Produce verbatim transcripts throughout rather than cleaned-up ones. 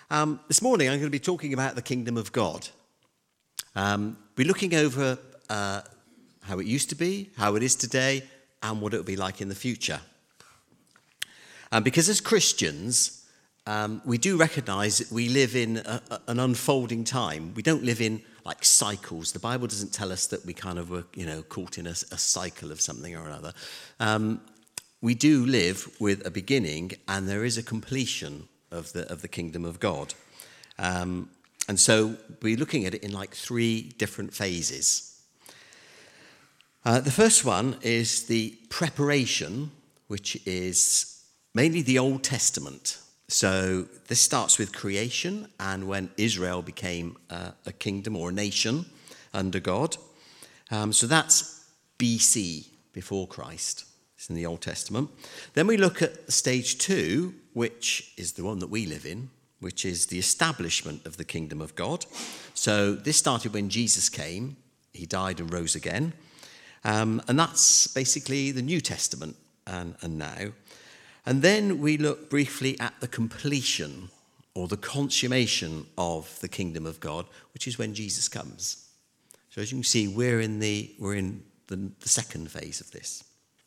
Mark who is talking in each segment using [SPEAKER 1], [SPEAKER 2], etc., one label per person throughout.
[SPEAKER 1] Um, this morning I'm going to be talking about the kingdom of God. Um, we're looking over uh, how it used to be, how it is today, and what it will be like in the future. Um, because as Christians, um, we do recognise that we live in a, a, an unfolding time. We don't live in like cycles. The Bible doesn't tell us that we kind of were, you know, caught in a, a cycle of something or another. Um, we do live with a beginning, and there is a completion of the of the kingdom of God. Um, and so we're looking at it in like three different phases. Uh, the first one is the preparation, which is mainly the Old Testament. So this starts with creation and when Israel became uh, a kingdom or a nation under God. Um, so that's B C, before Christ. It's in the Old Testament. Then we look at stage two, which is the one that we live in, which is the establishment of the kingdom of God. So this started when Jesus came. He died and rose again. Um, and that's basically the New Testament and, and now. And then we look briefly at the completion or the consummation of the kingdom of God, which is when Jesus comes. So as you can see, we're in the we're in the, the second phase of this.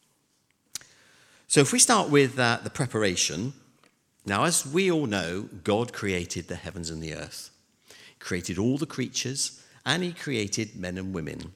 [SPEAKER 1] So if we start with uh, the preparation, now as we all know, God created the heavens and the earth. He created all the creatures, and he created men and women.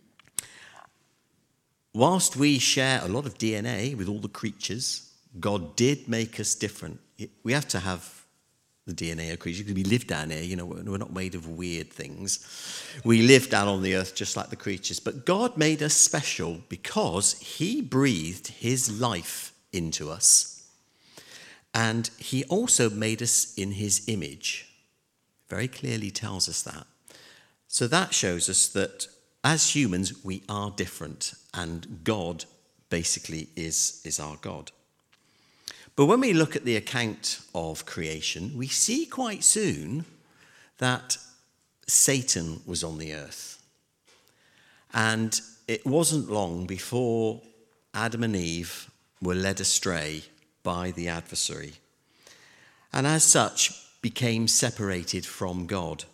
[SPEAKER 1] Whilst we share a lot of D N A with all the creatures, God did make us different. We have to have the D N A of creatures because we live down here. You know, we're not made of weird things. We live down on the earth just like the creatures. But God made us special because he breathed his life into us. And he also made us in his image. Very clearly tells us that. So that shows us that as humans, we are different. And God basically is, is our God. But when we look at the account of creation, we see quite soon that Satan was on the earth. And it wasn't long before Adam and Eve were led astray by the adversary, and as such became separated from God.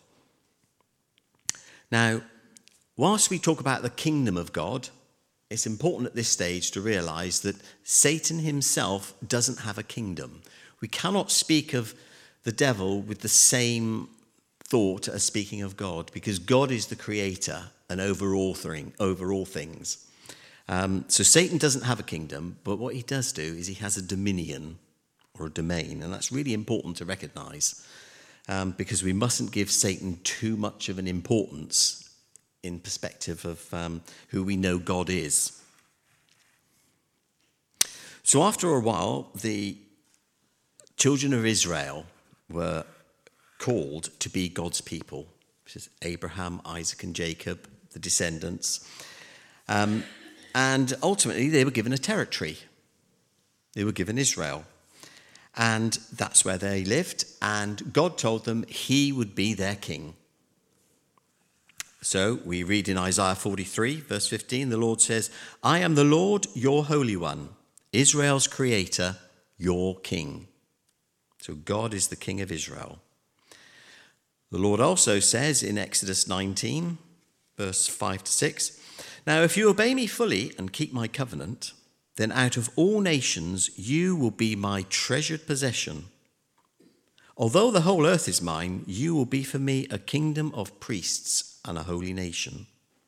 [SPEAKER 1] Now, whilst we talk about the kingdom of God, it's important at this stage to realise that Satan himself doesn't have a kingdom. We cannot speak of the devil with the same thought as speaking of God, because God is the creator and over all, thing, over all things. Um, so Satan doesn't have a kingdom, but what he does do is he has a dominion or a domain, and that's really important to recognise, um, because we mustn't give Satan too much of an importance in perspective of um, who we know God is. So after a while, the children of Israel were called to be God's people, which is Abraham, Isaac and Jacob, the descendants. Um, and ultimately they were given a territory. They were given Israel. And that's where they lived. And God told them he would be their king. So we read in Isaiah forty-three, verse fifteen, the Lord says, I am the Lord, your Holy One, Israel's creator, your king. So God is the king of Israel. The Lord also says in Exodus nineteen, verse five to six, now if you obey me fully and keep my covenant, then out of all nations you will be my treasured possession. Although the whole earth is mine, you will be for me a kingdom of priests and a holy nation.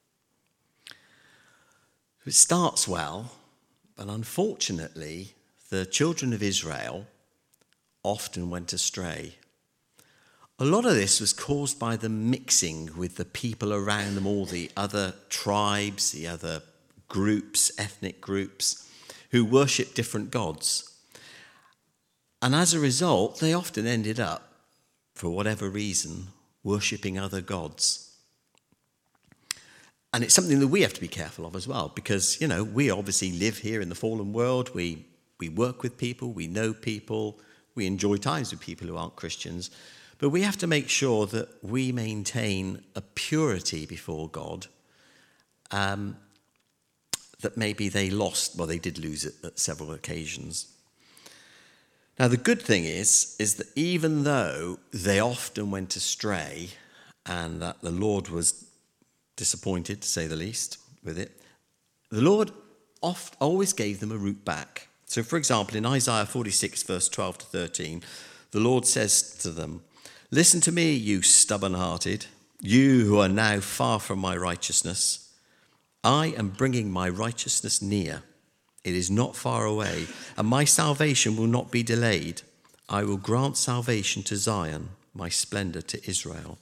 [SPEAKER 1] It starts well, but unfortunately, the children of Israel often went astray. A lot of this was caused by them mixing with the people around them, all the other tribes, the other groups, ethnic groups, who worship different gods. And as a result, they often ended up, for whatever reason, worshipping other gods. And it's something that we have to be careful of as well, because, you know, we obviously live here in the fallen world. We we work with people, we know people, we enjoy times with people who aren't Christians. But we have to make sure that we maintain a purity before God um, that maybe they lost, well, they did lose it at several occasions. Now, the good thing is, is that even though they often went astray and that the Lord was disappointed, to say the least, with it, the Lord oft, always gave them a route back. So, for example, in Isaiah forty-six, verse twelve to thirteen, the Lord says to them, "Listen to me, you stubborn-hearted, you who are now far from my righteousness. I am bringing my righteousness near. It is not far away, and my salvation will not be delayed. I will grant salvation to Zion, my splendor to Israel."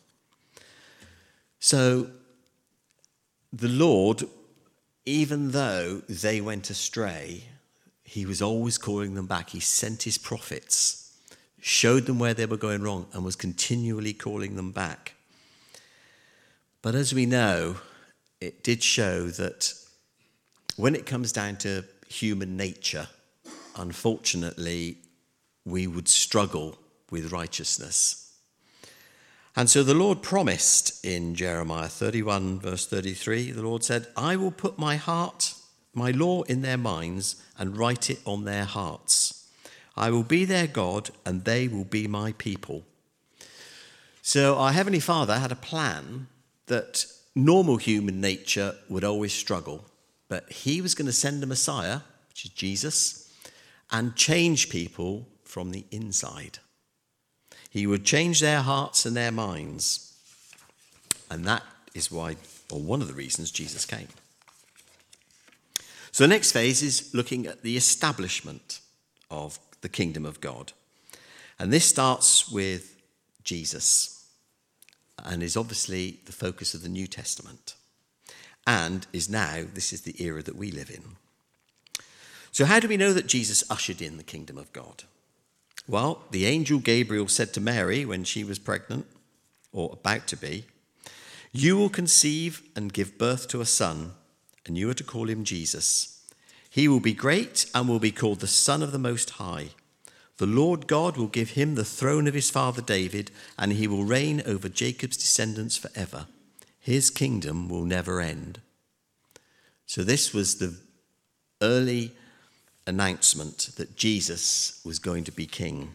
[SPEAKER 1] So the Lord, even though they went astray, he was always calling them back. He sent his prophets, showed them where they were going wrong, and was continually calling them back. But as we know, it did show that when it comes down to human nature, unfortunately, we would struggle with righteousness. And so the Lord promised in Jeremiah thirty-one, verse thirty-three, the Lord said, "I will put my heart, my law in their minds and write it on their hearts. I will be their God and they will be my people." So our Heavenly Father had a plan that normal human nature would always struggle, but he was going to send a Messiah, which is Jesus, and change people from the inside. He would change their hearts and their minds. And that is why, or one of the reasons, Jesus came. So the next phase is looking at the establishment of the kingdom of God. And this starts with Jesus and is obviously the focus of the New Testament. And is now, this is the era that we live in. So how do we know that Jesus ushered in the kingdom of God? Well, the angel Gabriel said to Mary when she was pregnant, or about to be, "You will conceive and give birth to a son, and you are to call him Jesus. He will be great and will be called the Son of the Most High. The Lord God will give him the throne of his father David, and he will reign over Jacob's descendants forever. His kingdom will never end." So this was the early announcement that Jesus was going to be king.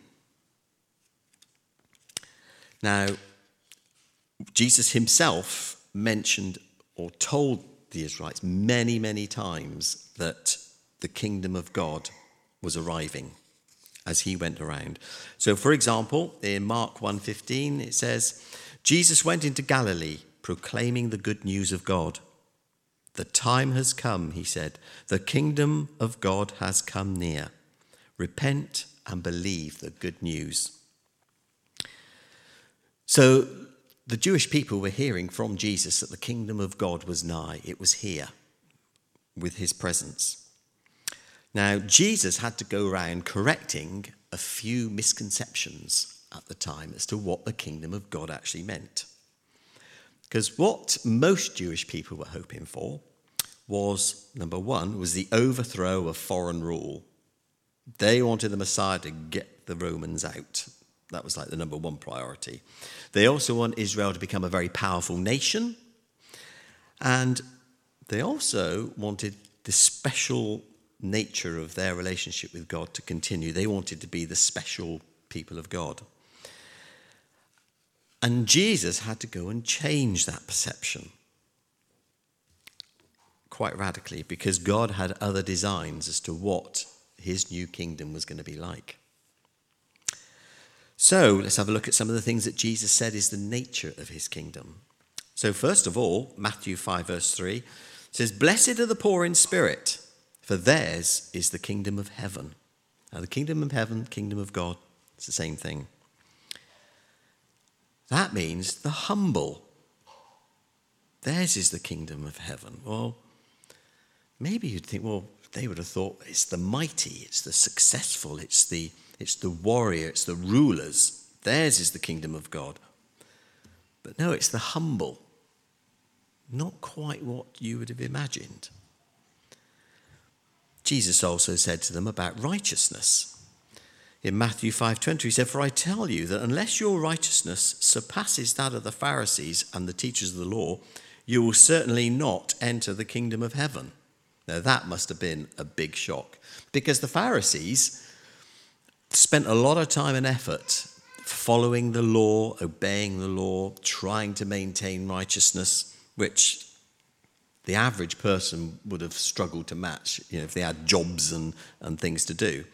[SPEAKER 1] Now, Jesus himself mentioned or told the Israelites many, many times that the kingdom of God was arriving as he went around. So, for example, in Mark one fifteen, it says, "Jesus went into Galilee, proclaiming the good news of God. The time has come," he said. "The kingdom of God has come near. Repent and believe the good news." So the Jewish people were hearing from Jesus that the kingdom of God was nigh. It was here with his presence. Now, Jesus had to go around correcting a few misconceptions at the time as to what the kingdom of God actually meant. Because what most Jewish people were hoping for was, number one, was the overthrow of foreign rule. They wanted the Messiah to get the Romans out. That was like the number one priority. They also want Israel to become a very powerful nation. And they also wanted the special nature of their relationship with God to continue. They wanted to be the special people of God. And Jesus had to go and change that perception quite radically, because God had other designs as to what his new kingdom was going to be like. So let's have a look at some of the things that Jesus said is the nature of his kingdom. So first of all, Matthew five verse three says, "Blessed are the poor in spirit, for theirs is the kingdom of heaven." Now the kingdom of heaven, kingdom of God, it's the same thing. That means the humble. Theirs is the kingdom of heaven. Well, maybe you'd think, well, they would have thought it's the mighty, it's the successful, it's the it's the warrior, it's the rulers. Theirs is the kingdom of God. But no, it's the humble. Not quite what you would have imagined. Jesus also said to them about righteousness. In Matthew five twenty, he said, "For I tell you that unless your righteousness surpasses that of the Pharisees and the teachers of the law, you will certainly not enter the kingdom of heaven." Now that must have been a big shock, because the Pharisees, spent a lot of time and effort following the law, obeying the law, trying to maintain righteousness, which the average person would have struggled to match, you know, if they had jobs and, and things to do.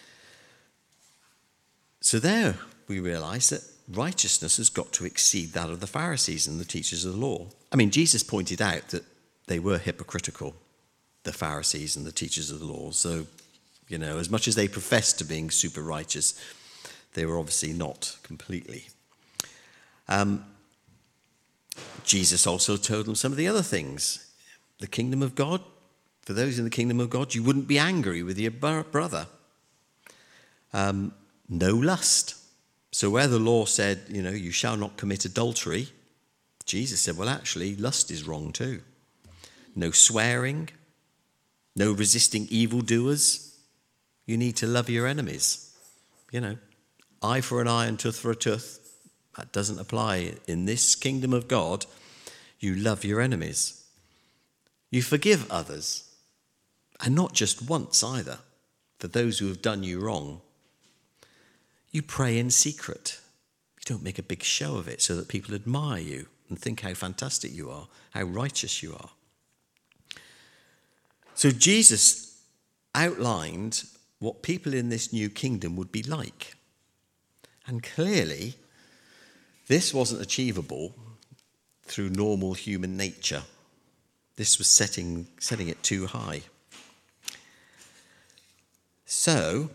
[SPEAKER 1] So there we realise that righteousness has got to exceed that of the Pharisees and the teachers of the law. I mean, Jesus pointed out that they were hypocritical, the Pharisees and the teachers of the law. So, you know, as much as they professed to being super righteous, they were obviously not completely. Um, Jesus also told them some of the other things. The kingdom of God, for those in the kingdom of God, you wouldn't be angry with your brother. Um, no lust. So where the law said, you know, you shall not commit adultery, Jesus said, well, actually, lust is wrong too. No swearing, no resisting evildoers. You need to love your enemies. You know, eye for an eye and tooth for a tooth. That doesn't apply. In this kingdom of God, you love your enemies. You forgive others. And not just once either, for those who have done you wrong. You pray in secret. You don't make a big show of it so that people admire you and think how fantastic you are, how righteous you are. So Jesus outlined what people in this new kingdom would be like. And clearly, this wasn't achievable through normal human nature. This was setting, setting it too high. So,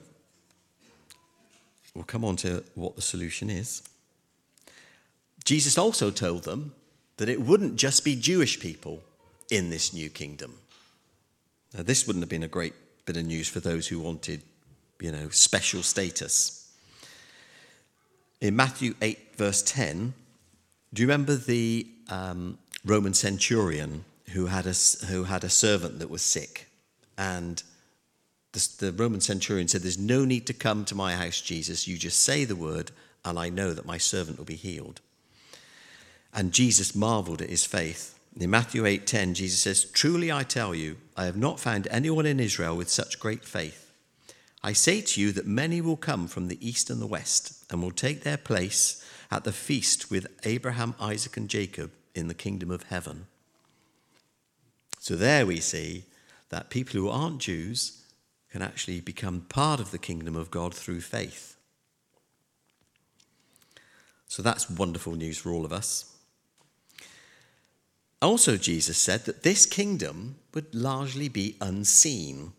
[SPEAKER 1] we'll come on to what the solution is. Jesus also told them that it wouldn't just be Jewish people in this new kingdom. Now, this wouldn't have been a great bit of news for those who wanted, you know, special status. In Matthew eight, verse ten, do you remember the um, Roman centurion who had a who had a servant that was sick? And the, the Roman centurion said, "There's no need to come to my house, Jesus. You just say the word, and I know that my servant will be healed." And Jesus marveled at his faith. In Matthew eight ten, Jesus says, "Truly I tell you, I have not found anyone in Israel with such great faith. I say to you that many will come from the east and the west and will take their place at the feast with Abraham, Isaac, and Jacob in the kingdom of heaven." So there we see that people who aren't Jews can actually become part of the kingdom of God through faith. So that's wonderful news for all of us. Also, Jesus said that this kingdom would largely be unseen.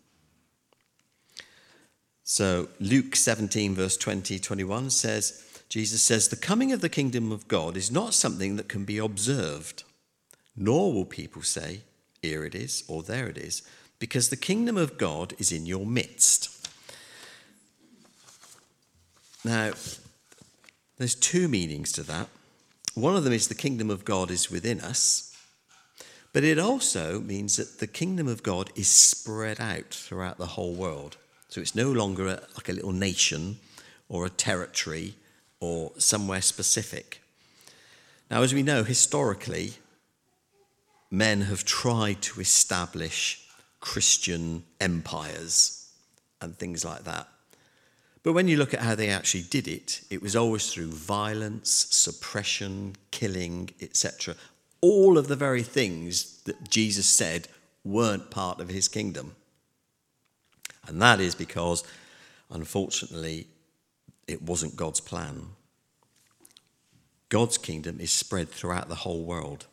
[SPEAKER 1] So Luke seventeen, verse twenty, twenty-one says, Jesus says, "The coming of the kingdom of God is not something that can be observed, nor will people say, 'Here it is,' or 'There it is,' because the kingdom of God is in your midst." Now, there's two meanings to that. One of them is the kingdom of God is within us, but it also means that the kingdom of God is spread out throughout the whole world. So it's no longer a, like a little nation or a territory or somewhere specific. Now, as we know, historically, men have tried to establish Christian empires and things like that. But when you look at how they actually did it, it was always through violence, suppression, killing, et cetera. All of the very things that Jesus said weren't part of his kingdom. And that is because, unfortunately, it wasn't God's plan. God's kingdom is spread throughout the whole world.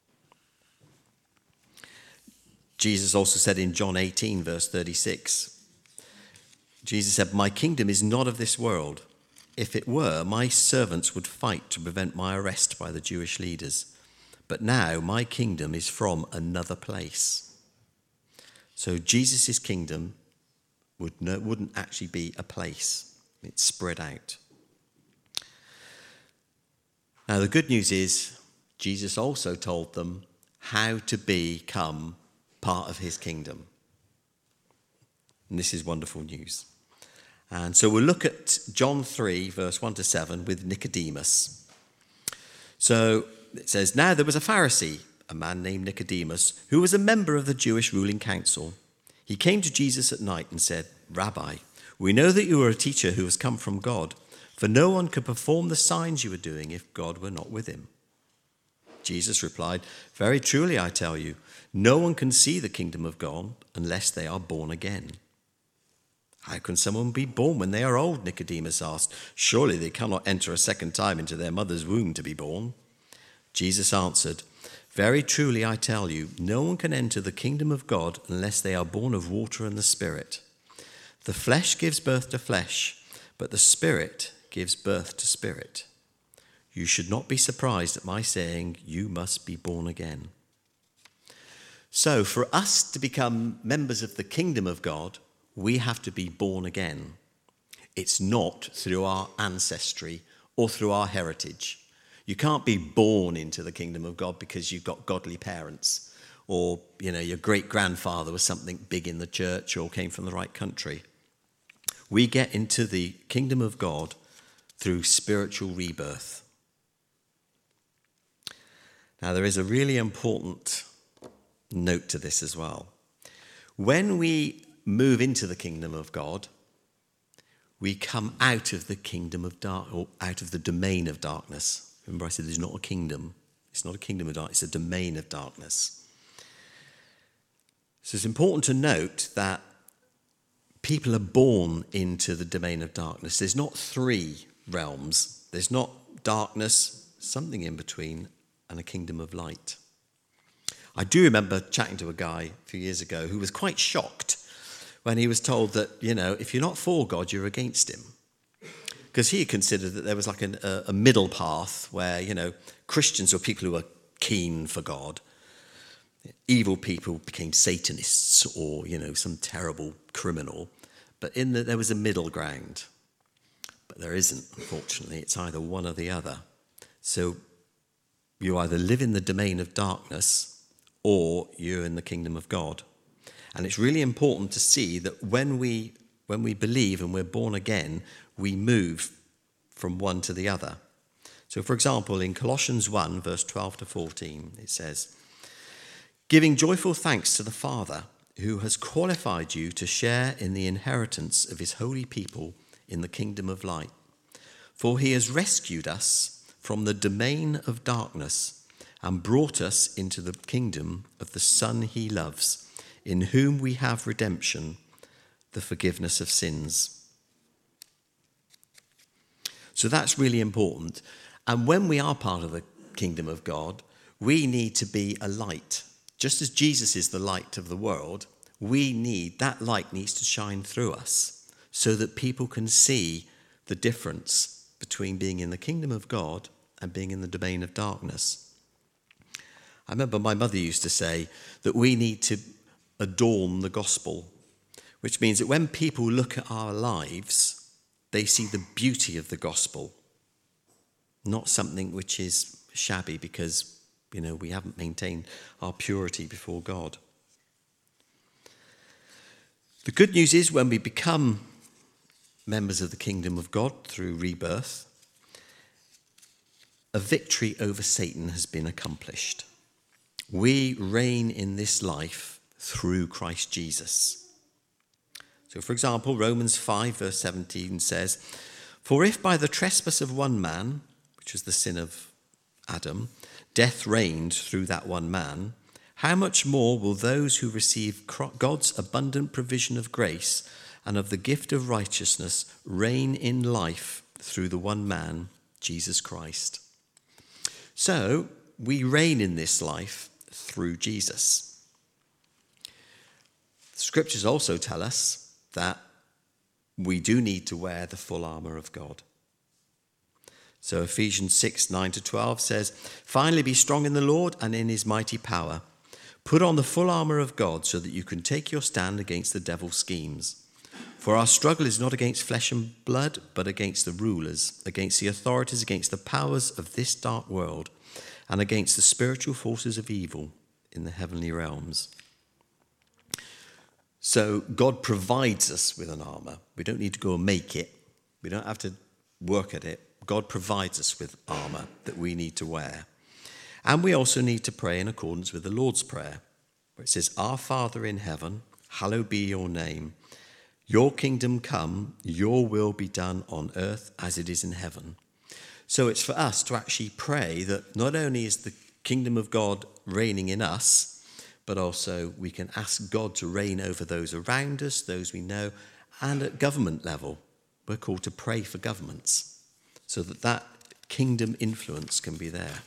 [SPEAKER 1] Jesus also said in John eighteen, verse thirty-six, Jesus said, "My kingdom is not of this world. If it were, my servants would fight to prevent my arrest by the Jewish leaders. But now my kingdom is from another place." So Jesus' kingdom would no, wouldn't actually be a place. It's spread out. Now the good news is Jesus also told them how to become part of his kingdom. And this is wonderful news. And so we'll look at John three, verse one to seven with Nicodemus. So it says, "Now there was a Pharisee, a man named Nicodemus, who was a member of the Jewish ruling council. He came to Jesus at night and said, 'Rabbi, We know that you are a teacher who has come from God, for no one could perform the signs you are doing if God were not with him." Jesus replied, "Very truly I tell you, no one can see the kingdom of God unless they are born again." "How can someone be born when they are old?" Nicodemus asked. "Surely they cannot enter a second time into their mother's womb to be born." Jesus answered, "Very truly I tell you, no one can enter the kingdom of God unless they are born of water and the Spirit. The flesh gives birth to flesh, but the Spirit gives birth to spirit. You should not be surprised at my saying, 'You must be born again.'" So for us to become members of the kingdom of God, we have to be born again. It's not through our ancestry or through our heritage. You can't be born into the kingdom of God because you've got godly parents, or, you know, your great-grandfather was something big in the church or came from the right country. We get into the kingdom of God through spiritual rebirth. Now, there is a really important note to this as well. When we move into the kingdom of God, we come out of the kingdom of dark, or out of the domain of darkness. Remember I said there's not a kingdom. It's not a kingdom of darkness, it's a domain of darkness. So it's important to note that people are born into the domain of darkness. There's not three realms. There's not darkness, something in between, and a kingdom of light. I do remember chatting to a guy a few years ago who was quite shocked when he was told that, you know, if you're not for God, you're against him. Because he considered that there was like an, a, a middle path where, you know, Christians were people who were keen for God. Evil people became Satanists or, you know, some terrible criminal. But in the, there was a middle ground. But there isn't, unfortunately. It's either one or the other. So you either live in the domain of darkness or you're in the kingdom of God. And it's really important to see that when we when we believe and we're born again, we move from one to the other. So, for example, in Colossians one, verse twelve to fourteen, it says, "Giving joyful thanks to the Father, who has qualified you to share in the inheritance of his holy people in the kingdom of light. For he has rescued us from the domain of darkness and brought us into the kingdom of the Son he loves, in whom we have redemption, the forgiveness of sins." So that's really important. And when we are part of the kingdom of God, we need to be a light. Just as Jesus is the light of the world, we need, that light needs to shine through us so that people can see the difference between being in the kingdom of God and being in the domain of darkness. I remember my mother used to say that we need to adorn the gospel, which means that when people look at our lives, they see the beauty of the gospel, not something which is shabby because, you know, we haven't maintained our purity before God. The good news is when we become members of the kingdom of God through rebirth, a victory over Satan has been accomplished. We reign in this life through Christ Jesus. So, for example, Romans five, verse seventeen says, "For if by the trespass of one man," which was the sin of Adam, "death reigned through that one man, how much more will those who receive God's abundant provision of grace and of the gift of righteousness reign in life through the one man, Jesus Christ?" So, we reign in this life through Jesus. The scriptures also tell us that we do need to wear the full armour of God. So Ephesians six, nine to twelve says, "Finally be strong in the Lord and in his mighty power. Put on the full armour of God so that you can take your stand against the devil's schemes. For our struggle is not against flesh and blood, but against the rulers, against the authorities, against the powers of this dark world, and against the spiritual forces of evil in the heavenly realms." So God provides us with an armour. We don't need to go and make it. We don't have to work at it. God provides us with armour that we need to wear. And we also need to pray in accordance with the Lord's Prayer, where it says, "Our Father in heaven, hallowed be your name. Your kingdom come, your will be done on earth as it is in heaven. So it's for us to actually pray that not only is the kingdom of God reigning in us, but also we can ask God to reign over those around us, those we know, and at government level. We're called to pray for governments so that that kingdom influence can be there.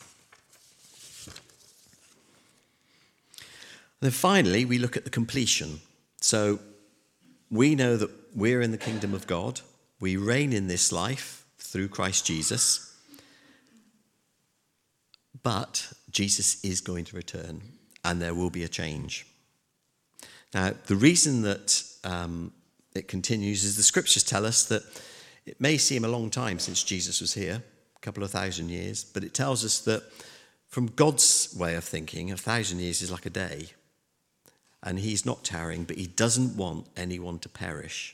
[SPEAKER 1] And then finally, we look at the completion. So we know that we're in the kingdom of God. We reign in this life through Christ Jesus. But Jesus is going to return, and there will be a change. Now, the reason that um, it continues is the scriptures tell us that it may seem a long time since Jesus was here, a couple of thousand years, but it tells us that from God's way of thinking, a thousand years is like a day. And he's not tarrying, but he doesn't want anyone to perish.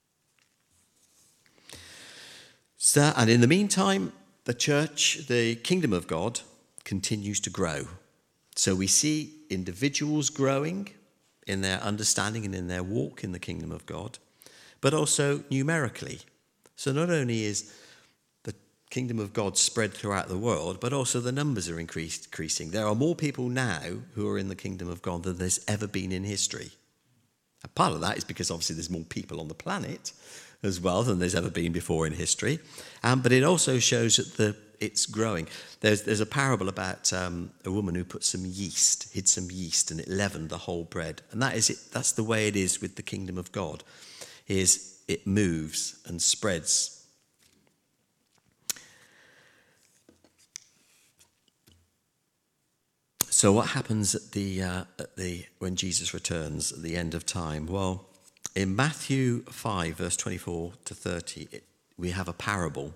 [SPEAKER 1] So, and in the meantime, the church, the kingdom of God, continues to grow. So we see individuals growing in their understanding and in their walk in the kingdom of God, but also numerically. So not only is the kingdom of God spread throughout the world, but also the numbers are increased, increasing. There are more people now who are in the kingdom of God than there's ever been in history. And part of that is because obviously there's more people on the planet as well than there's ever been before in history. Um, but it also shows that the it's growing. There's there's a parable about um, a woman who put some yeast, hid some yeast, and it leavened the whole bread. And that is it. That's the way it is with the kingdom of God. Is it moves and spreads. So what happens at the uh, at the when Jesus returns at the end of time? Well, in Matthew five, verse twenty-four to thirty, it, we have a parable.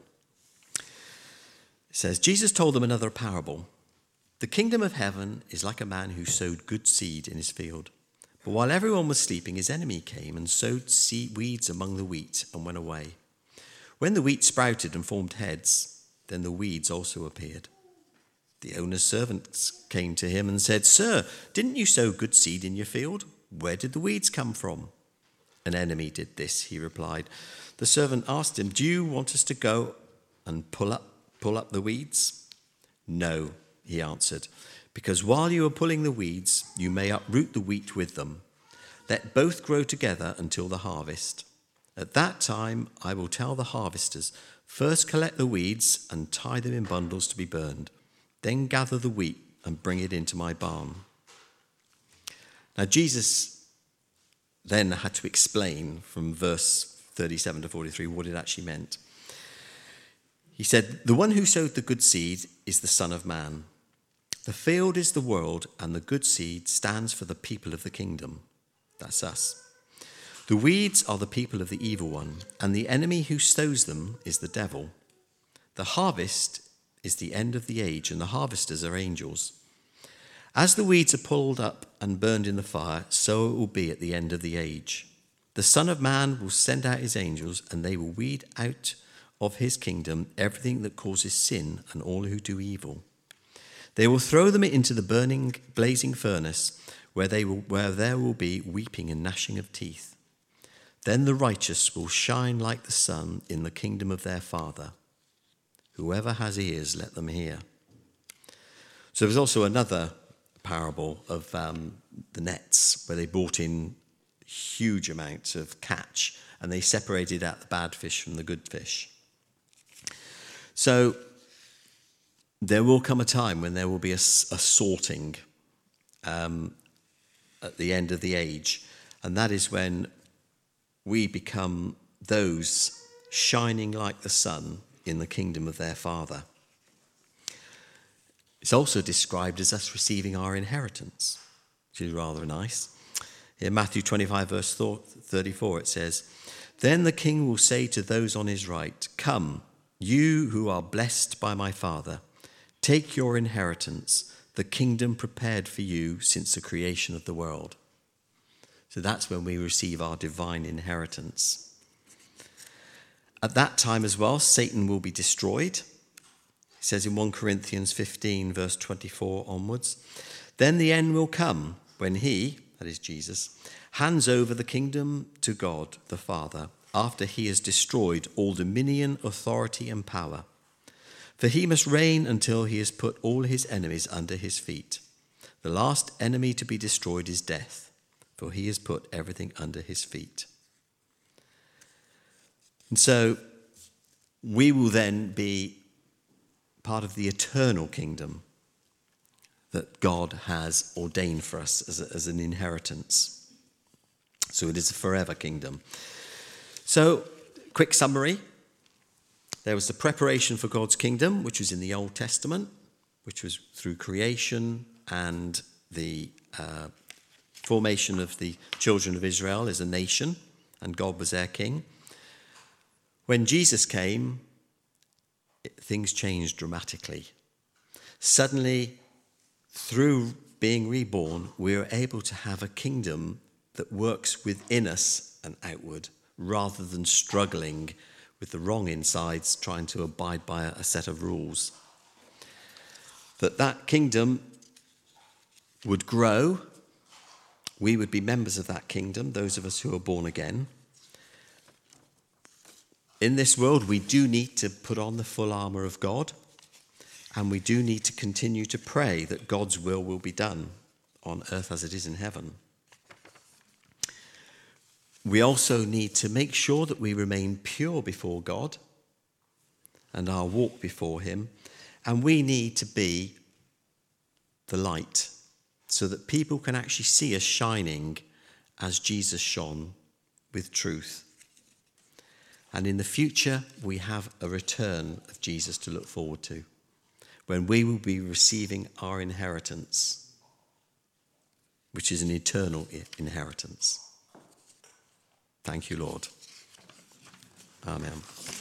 [SPEAKER 1] It says, Jesus told them another parable. The kingdom of heaven is like a man who sowed good seed in his field. But while everyone was sleeping, his enemy came and sowed seed weeds among the wheat and went away. When the wheat sprouted and formed heads, then the weeds also appeared. The owner's servants came to him and said, Sir, didn't you sow good seed in your field? Where did the weeds come from? An enemy did this, he replied. The servant asked him, Do you want us to go and pull up Pull up the weeds? No, he answered, because while you are pulling the weeds, you may uproot the wheat with them. Let both grow together until the harvest. At that time, I will tell the harvesters, first collect the weeds and tie them in bundles to be burned. Then gather the wheat and bring it into my barn. Now, Jesus then had to explain from verse thirty-seven to forty-three what it actually meant. He said, the one who sowed the good seed is the Son of Man. The field is the world, and the good seed stands for the people of the kingdom. That's us. The weeds are the people of the evil one, and the enemy who sows them is the devil. The harvest is the end of the age, and the harvesters are angels. As the weeds are pulled up and burned in the fire, so it will be at the end of the age. The Son of Man will send out his angels, and they will weed out of his kingdom everything that causes sin and all who do evil. They will throw them into the burning, blazing furnace, where they will, where there will be weeping and gnashing of teeth. Then the righteous will shine like the sun in the kingdom of their Father. Whoever has ears, let them hear. So there's also another parable of um, the nets, where they brought in huge amounts of catch, and they separated out the bad fish from the good fish. So there will come a time when there will be a, a sorting um, at the end of the age, and that is when we become those shining like the sun in the kingdom of their Father. It's also described as us receiving our inheritance, which is rather nice. In Matthew twenty-five, verse thirty-four, it says, Then the king will say to those on his right, Come, you who are blessed by my Father, take your inheritance, the kingdom prepared for you since the creation of the world. So that's when we receive our divine inheritance. At that time as well, Satan will be destroyed. It says in First Corinthians fifteen, verse twenty-four onwards, Then the end will come when he, that is Jesus, hands over the kingdom to God the Father after he has destroyed all dominion, authority, and power. For he must reign until he has put all his enemies under his feet. The last enemy to be destroyed is death, for he has put everything under his feet. And so we will then be part of the eternal kingdom that God has ordained for us as, a, as an inheritance. So it is a forever kingdom. So, quick summary. There was the preparation for God's kingdom, which was in the Old Testament, which was through creation and the uh, formation of the children of Israel as a nation, and God was their king. When Jesus came, it, things changed dramatically. Suddenly, through being reborn, we are able to have a kingdom that works within us and outward, rather than struggling with the wrong insides, trying to abide by a set of rules. That that kingdom would grow. We would be members of that kingdom, those of us who are born again. In this world, we do need to put on the full armour of God, and we do need to continue to pray that God's will will be done on earth as it is in heaven. We also need to make sure that we remain pure before God and our walk before him. And we need to be the light so that people can actually see us shining as Jesus shone with truth. And in the future, we have a return of Jesus to look forward to, when we will be receiving our inheritance, which is an eternal inheritance. Thank you, Lord. Amen.